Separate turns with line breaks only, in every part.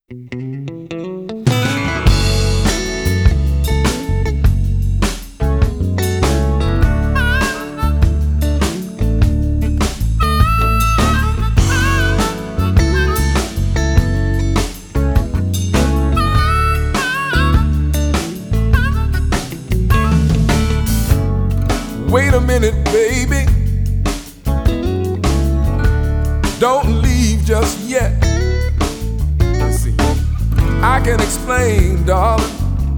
Wait a minute, baby. Don't leave just yet. Let's see. I can explain, darling,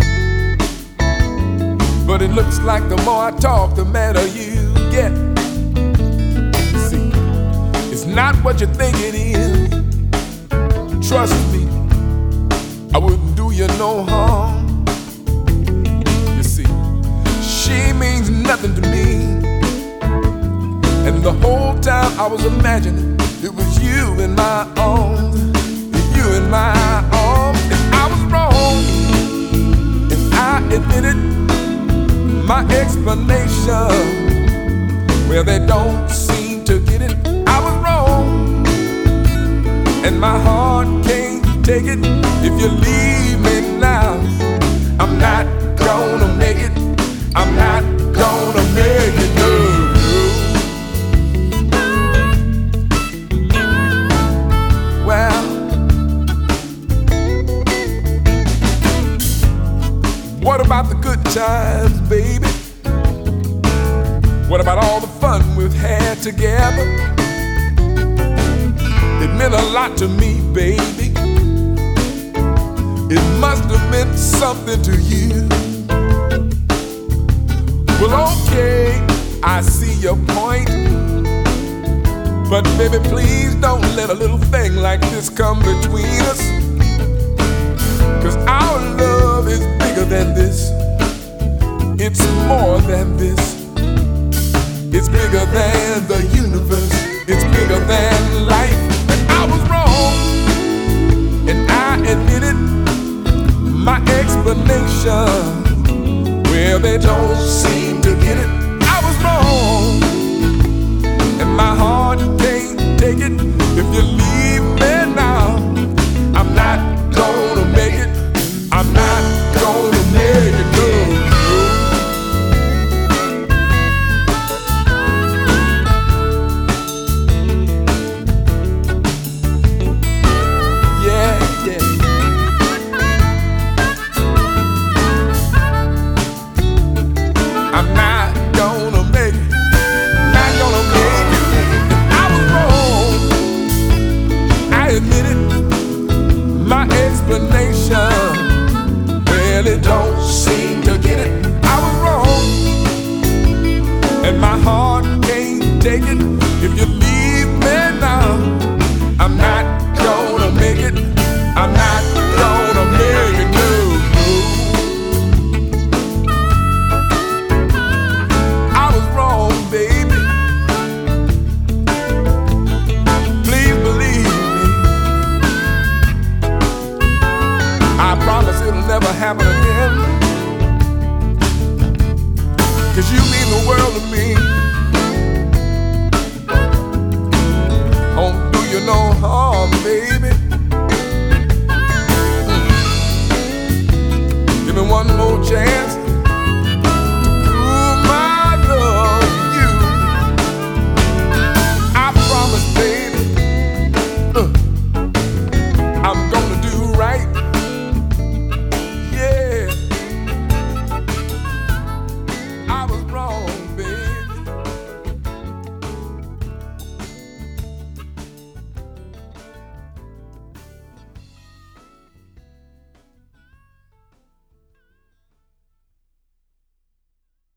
but it looks like the more I talk, the madder you get. See, it's not what you think it is. Trust me, I wouldn't do you no harm. You see, she means nothing to me, and the whole time I was imagining it was you in my arms, you in my arms. And I was wrong, and I admit it. My explanation, well, they don't seem to get it. I was wrong, and my heart can't take it. If you leave me now, I'm not gonna make it. I'm not gonna make it, no. Well, what about the good times, baby? What about all the fun we've had together? It meant a lot to me, baby. It must have meant something to you. Well, okay, I see your point, but baby, please don't let a little thing like this come between us. 'Cause our love is bigger than this. It's more than this. It's bigger than the universe. It's bigger than life. And I was wrong, and I admit it. My explanation, well, they don't seem to get it. I was wrong, and my heart can't take it. If you leave me now, I'm not gonna make it. I'm not gonna make it, no. Yeah, yeah. I'm not gonna make it. Not gonna make it. I was wrong, I admit it. My explanation, well, it don't seem to get it. I was wrong, and my heart can't take it. If you leave me now, I'm not gonna make it. I'm not gonna make it, no, no. I was wrong, baby. Please believe me. I promise it'll never happen again. 'Cause you mean the world to me.